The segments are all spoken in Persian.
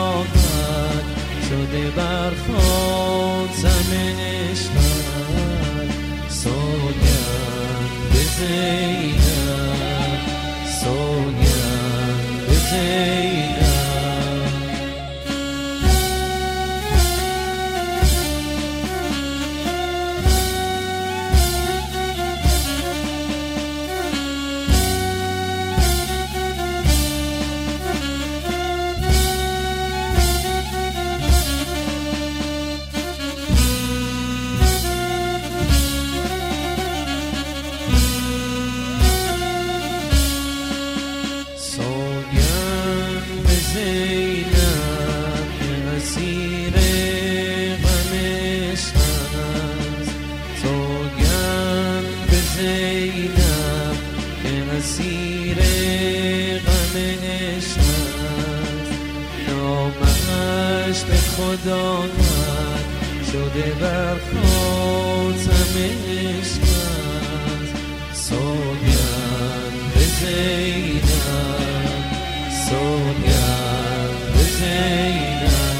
خداوند شده بر خاتم عشقت. سوگند به زینب، سوگند به زینب. اسیر غم عشقت، نامش به خداوند شده بر خاتم عشقت. سوگند به زینب، سوگند به زینب.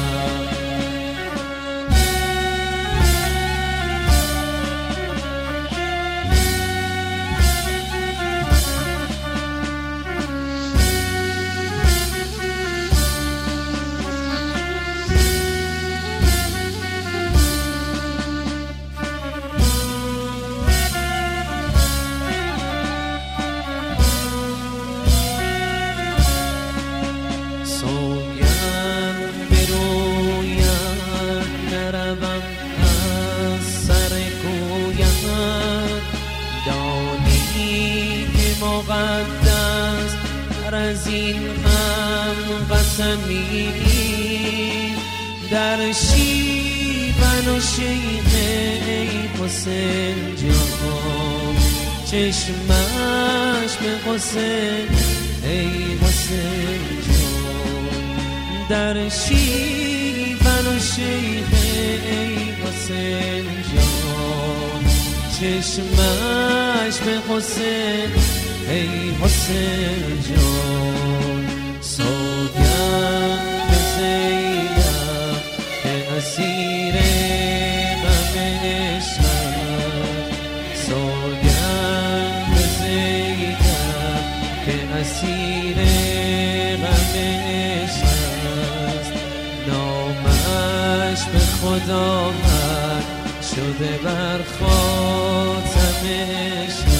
مقدس تر از این هم قسمی در شیون و شیخ ای حسین جان، چشمش به حسین ای حسین جان. در شیون و شیخ ای حسین جان، چشمش به حسین ای حسین جان. سوگند به زینب که اسیر غم عشقت، سوگند به زینب که اسیر غم عشقت. نامش به خداوند شده بر خاتم عشقت.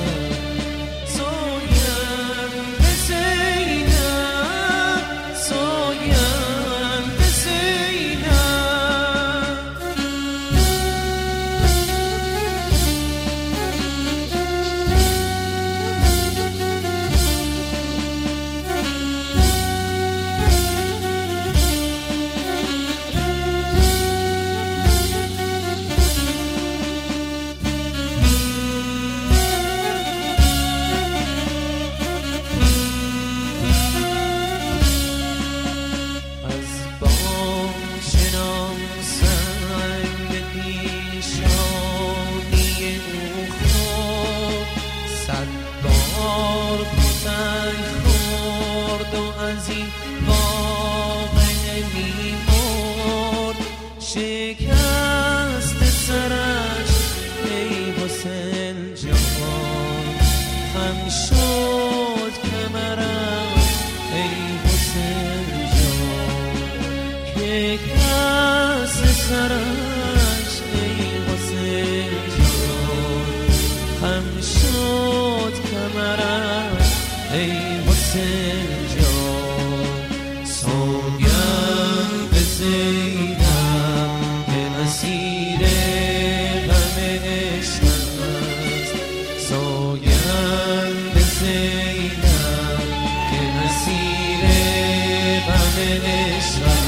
از این واقعه میمرد، شکست سرش ای حسین جان. خم شد کمرم ای حسین جان، که کس سرش ای حسین جان. خم شد کمرم ای حسین جان. سوگند به زینب که اسیر غم عشقت، سوگند به زینب که اسیر غم عشقت.